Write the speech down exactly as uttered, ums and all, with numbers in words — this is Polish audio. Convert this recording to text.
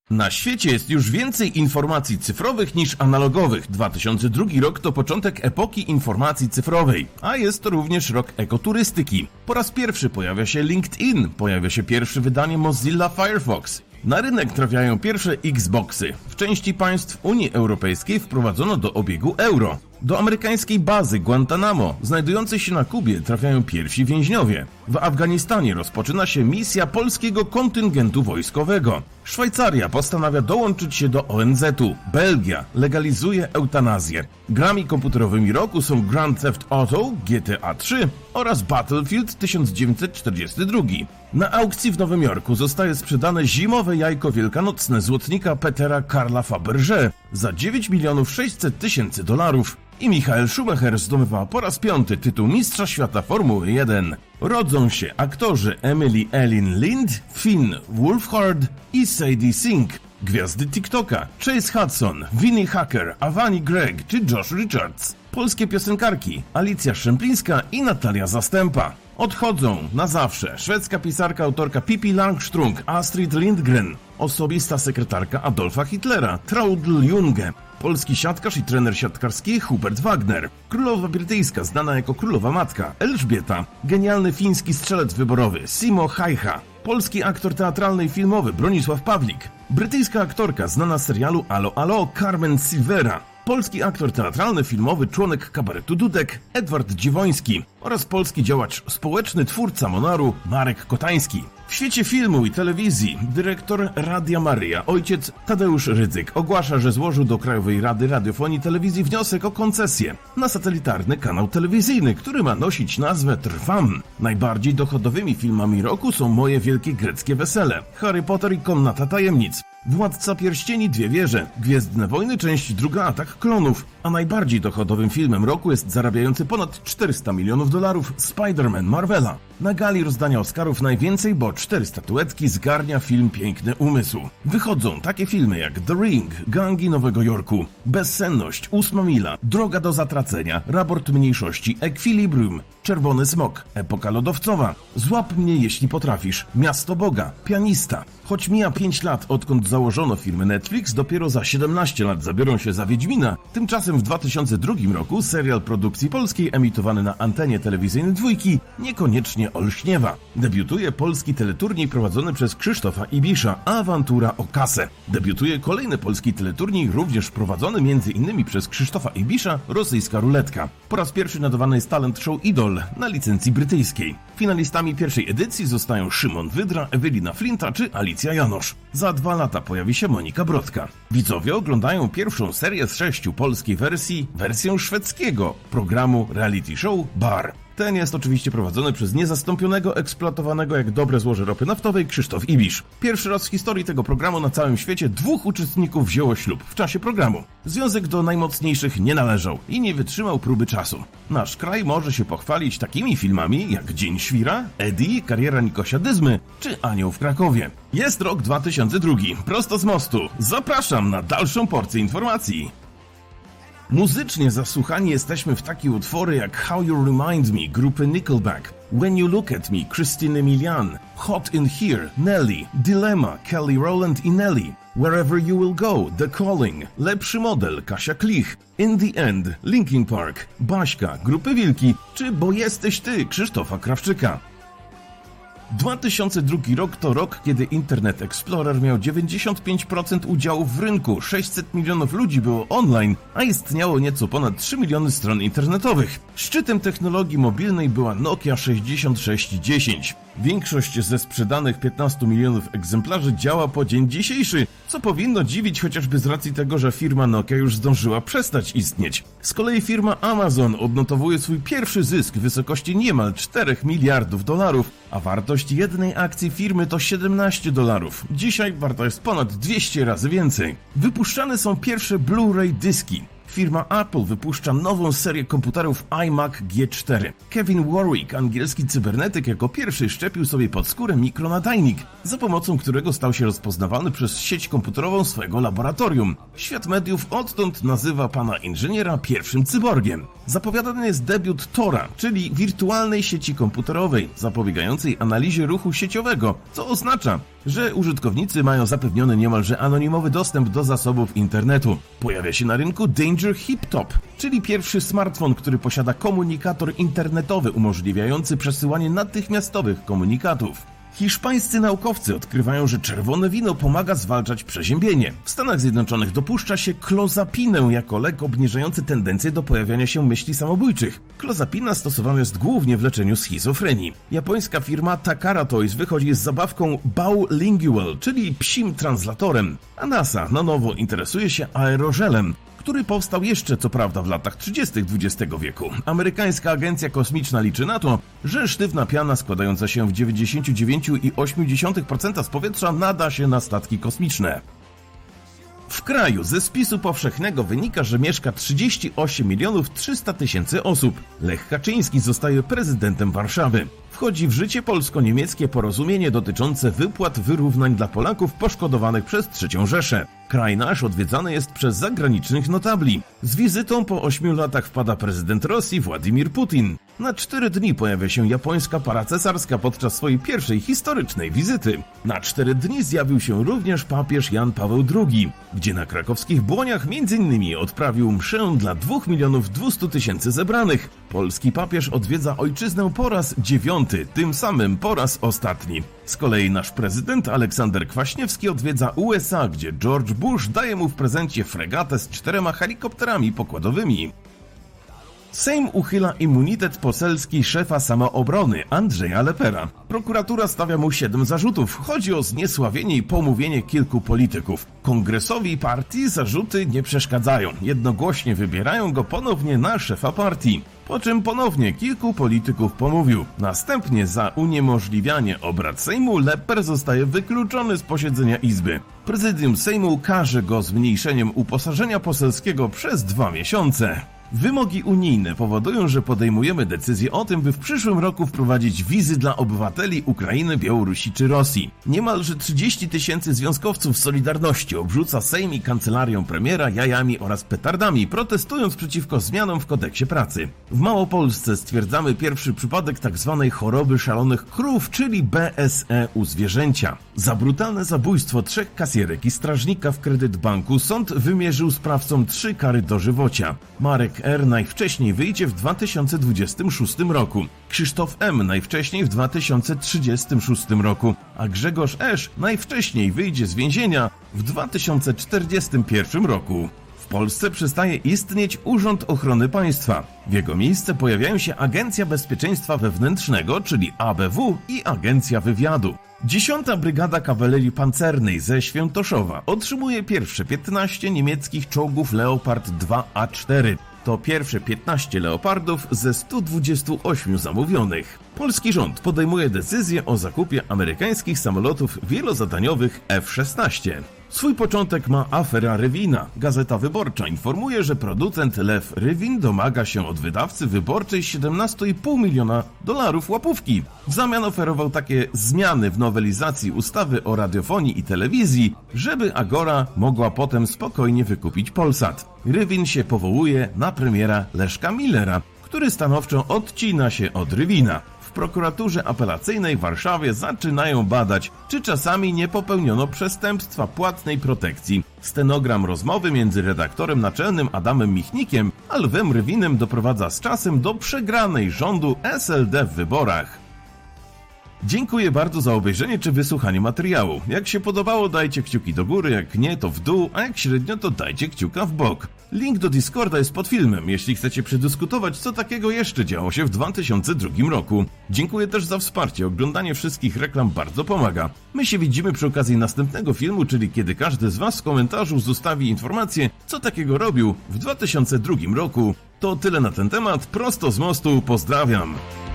Na świecie jest już więcej informacji cyfrowych niż analogowych. dwa tysiące drugi rok to początek epoki informacji cyfrowej, a jest to również rok ekoturystyki. Po raz pierwszy pojawia się LinkedIn, pojawia się pierwsze wydanie Mozilla Firefox. Na rynek trafiają pierwsze Xboxy. W części państw Unii Europejskiej wprowadzono do obiegu euro. Do amerykańskiej bazy Guantanamo, znajdującej się na Kubie, trafiają pierwsi więźniowie. W Afganistanie rozpoczyna się misja polskiego kontyngentu wojskowego. Szwajcaria postanawia dołączyć się do O N Z u. Belgia legalizuje eutanazję. Grami komputerowymi roku są Grand Theft Auto, G T A trzy oraz Battlefield tysiąc dziewięćset czterdziesty drugi. Na aukcji w Nowym Jorku zostaje sprzedane zimowe jajko wielkanocne złotnika Petera Karla Fabergé za dziewięć milionów sześćset tysięcy dolarów. I Michael Schumacher zdobywa po raz piąty tytuł mistrza świata Formuły jeden. Rodzą się aktorzy Emily Elin Lind, Finn Wolfhard i Sadie Sink. Gwiazdy TikToka Chase Hudson, Vinnie Hacker, Avani Gregg czy Josh Richards. Polskie piosenkarki Alicja Szemplińska i Natalia Zastępa. Odchodzą na zawsze szwedzka pisarka, autorka Pippi Langstrump, Astrid Lindgren, osobista sekretarka Adolfa Hitlera, Traudl Junge, polski siatkarz i trener siatkarski Hubert Wagner, królowa brytyjska znana jako królowa matka Elżbieta, genialny fiński strzelec wyborowy Simo Häyhä, polski aktor teatralny i filmowy Bronisław Pawlik, brytyjska aktorka znana z serialu Alo Alo Carmen Silvera, polski aktor teatralny, filmowy, członek kabaretu Dudek Edward Dziwoński oraz polski działacz społeczny, twórca Monaru Marek Kotański. W świecie filmu i telewizji dyrektor Radia Maryja, ojciec Tadeusz Rydzyk, ogłasza, że złożył do Krajowej Rady Radiofonii i Telewizji wniosek o koncesję na satelitarny kanał telewizyjny, który ma nosić nazwę Trwam. Najbardziej dochodowymi filmami roku są Moje Wielkie Greckie Wesele, Harry Potter i Komnata Tajemnic, Władca Pierścieni, Dwie Wieże, Gwiezdne Wojny, część druga, Atak Klonów, a najbardziej dochodowym filmem roku jest zarabiający ponad czterysta milionów dolarów Spider-Man Marvela. Na gali rozdania Oscarów najwięcej, bo cztery statuetki zgarnia film Piękny Umysł. Wychodzą takie filmy jak The Ring, Gangi Nowego Jorku, Bezsenność, Ósma Mila, Droga do Zatracenia, Raport Mniejszości, Equilibrium, Czerwony Smok, Epoka Lodowcowa, Złap mnie jeśli potrafisz, Miasto Boga, Pianista. Choć mija pięć lat odkąd założono firmę Netflix, dopiero za siedemnaście lat zabiorą się za Wiedźmina. Tymczasem w dwa tysiące drugim roku serial produkcji polskiej emitowany na antenie telewizyjnej Dwójki niekoniecznie olśniewa. Debiutuje polski teleturniej prowadzony przez Krzysztofa Ibisza, Awantura o kasę. Debiutuje kolejny polski teleturniej, również prowadzony między innymi przez Krzysztofa Ibisza, Rosyjska Ruletka. Po raz pierwszy nadawany jest talent show Idol na licencji brytyjskiej. Finalistami pierwszej edycji zostają Szymon Wydra, Ewelina Flinta czy Alicja Janosz. Za dwa lata pojawi się Monika Brodka. Widzowie oglądają pierwszą serię z sześciu polskiej wersji, wersję szwedzkiego programu reality show Bar. Ten jest oczywiście prowadzony przez niezastąpionego, eksploatowanego jak dobre złoże ropy naftowej Krzysztof Ibisz. Pierwszy raz w historii tego programu na całym świecie dwóch uczestników wzięło ślub w czasie programu. Związek do najmocniejszych nie należał i nie wytrzymał próby czasu. Nasz kraj może się pochwalić takimi filmami jak Dzień Świra, Eddie, Kariera Nikosia Dyzmy czy Anioł w Krakowie. Jest rok dwa tysiące drugi, prosto z mostu. Zapraszam na dalszą porcję informacji. Muzycznie zasłuchani jesteśmy w takie utwory jak How You Remind Me grupy Nickelback, When You Look At Me Christine Milian, Hot In Here Nelly, Dilemma Kelly Rowland i Nelly, Wherever You Will Go The Calling, Lepszy Model Kasia Klich, In The End Linkin Park, Baśka grupy Wilki czy Bo Jesteś Ty Krzysztofa Krawczyka. dwa tysiące drugi rok to rok, kiedy Internet Explorer miał dziewięćdziesiąt pięć procent udziału w rynku, sześćset milionów ludzi było online, a istniało nieco ponad trzy miliony stron internetowych. Szczytem technologii mobilnej była Nokia sześćdziesiąt sześć dziesięć. Większość ze sprzedanych piętnastu milionów egzemplarzy działa po dzień dzisiejszy, co powinno dziwić chociażby z racji tego, że firma Nokia już zdążyła przestać istnieć. Z kolei firma Amazon odnotowuje swój pierwszy zysk w wysokości niemal czterech miliardów dolarów, a wartość jednej akcji firmy to siedemnaście dolarów. Dzisiaj warta jest ponad dwieście razy więcej. Wypuszczane są pierwsze Blu-ray dyski. Firma Apple wypuszcza nową serię komputerów iMac G cztery. Kevin Warwick, angielski cybernetyk, jako pierwszy szczepił sobie pod skórę mikronadajnik, za pomocą którego stał się rozpoznawany przez sieć komputerową swojego laboratorium. Świat mediów odtąd nazywa pana inżyniera pierwszym cyborgiem. Zapowiadany jest debiut Tora, czyli wirtualnej sieci komputerowej, zapobiegającej analizie ruchu sieciowego, co oznacza, że użytkownicy mają zapewniony niemalże anonimowy dostęp do zasobów internetu. Pojawia się na rynku Danger Hip Top, czyli pierwszy smartfon, który posiada komunikator internetowy umożliwiający przesyłanie natychmiastowych komunikatów. Hiszpańscy naukowcy odkrywają, że czerwone wino pomaga zwalczać przeziębienie. W Stanach Zjednoczonych dopuszcza się klozapinę jako lek obniżający tendencję do pojawiania się myśli samobójczych. Klozapina stosowana jest głównie w leczeniu schizofrenii. Japońska firma Takara Toys wychodzi z zabawką Baulingual, czyli psim translatorem. A NASA na nowo interesuje się aerożelem, który powstał jeszcze co prawda w latach trzydziestych dwudziestego wieku. Amerykańska agencja kosmiczna liczy na to, że sztywna piana składająca się w dziewięćdziesiąt dziewięć przecinek osiem procent z powietrza nada się na statki kosmiczne. W kraju ze spisu powszechnego wynika, że mieszka trzydzieści osiem milionów trzysta tysięcy osób. Lech Kaczyński zostaje prezydentem Warszawy. Wchodzi w życie polsko-niemieckie porozumienie dotyczące wypłat wyrównań dla Polaków poszkodowanych przez trzecią Rzeszę. Kraj nasz odwiedzany jest przez zagranicznych notabli. Z wizytą po ośmiu latach wpada prezydent Rosji Władimir Putin. Na cztery dni pojawia się japońska para cesarska podczas swojej pierwszej historycznej wizyty. Na cztery dni zjawił się również papież Jan Paweł drugi, gdzie na krakowskich Błoniach między innymi odprawił mszę dla dwóch milionów dwustu tysięcy zebranych. Polski papież odwiedza ojczyznę po raz dziewiąty, tym samym po raz ostatni. Z kolei nasz prezydent Aleksander Kwaśniewski odwiedza U S A, gdzie George Bush daje mu w prezencie fregatę z czterema helikopterami pokładowymi. Sejm uchyla immunitet poselski szefa samoobrony Andrzeja Lepera. Prokuratura stawia mu siedem zarzutów. Chodzi o zniesławienie i pomówienie kilku polityków. Kongresowi partii zarzuty nie przeszkadzają. Jednogłośnie wybierają go ponownie na szefa partii. Po czym ponownie kilku polityków pomówił. Następnie za uniemożliwianie obrad Sejmu Leper zostaje wykluczony z posiedzenia Izby. Prezydium Sejmu karze go zmniejszeniem uposażenia poselskiego przez dwa miesiące. Wymogi unijne powodują, że podejmujemy decyzję o tym, by w przyszłym roku wprowadzić wizy dla obywateli Ukrainy, Białorusi czy Rosji. Niemalże trzydzieści tysięcy związkowców Solidarności obrzuca Sejm i kancelarią premiera jajami oraz petardami, protestując przeciwko zmianom w kodeksie pracy. W Małopolsce stwierdzamy pierwszy przypadek tzw. choroby szalonych krów, czyli B S E u zwierzęcia. Za brutalne zabójstwo trzech kasjerek i strażnika w Kredytbanku sąd wymierzył sprawcom trzy kary dożywocia. Marek R. najwcześniej wyjdzie w dwa tysiące dwudziestym szóstym roku, Krzysztof M. najwcześniej w dwa tysiące trzydziestym szóstym roku, a Grzegorz Esz. najwcześniej wyjdzie z więzienia w dwa tysiące czterdziestym pierwszym roku. W Polsce przestaje istnieć Urząd Ochrony Państwa. W jego miejsce pojawiają się Agencja Bezpieczeństwa Wewnętrznego, czyli A B W, i Agencja Wywiadu. Dziesiąta Brygada Kawalerii Pancernej ze Świętoszowa otrzymuje pierwsze piętnaście niemieckich czołgów Leopard dwa A cztery. To pierwsze piętnaście Leopardów ze stu dwudziestu ośmiu zamówionych. Polski rząd podejmuje decyzję o zakupie amerykańskich samolotów wielozadaniowych F szesnaście. Swój początek ma afera Rywina. Gazeta Wyborcza informuje, że producent Lew Rywin domaga się od wydawcy wyborczej siedemnaście i pół miliona dolarów łapówki. W zamian oferował takie zmiany w nowelizacji ustawy o radiofonii i telewizji, żeby Agora mogła potem spokojnie wykupić Polsat. Rywin się powołuje na premiera Leszka Millera, który stanowczo odcina się od Rywina. W prokuraturze apelacyjnej w Warszawie zaczynają badać, czy czasami nie popełniono przestępstwa płatnej protekcji. Stenogram rozmowy między redaktorem naczelnym Adamem Michnikiem a Lwem Rywinem doprowadza z czasem do przegranej rządu S L D w wyborach. Dziękuję bardzo za obejrzenie czy wysłuchanie materiału. Jak się podobało, dajcie kciuki do góry, jak nie to w dół, a jak średnio to dajcie kciuka w bok. Link do Discorda jest pod filmem, jeśli chcecie przedyskutować, co takiego jeszcze działo się w dwa tysiące drugim roku. Dziękuję też za wsparcie, oglądanie wszystkich reklam bardzo pomaga. My się widzimy przy okazji następnego filmu, czyli kiedy każdy z was w komentarzu zostawi informację, co takiego robił w dwa tysiące drugim roku. To tyle na ten temat, prosto z mostu, pozdrawiam!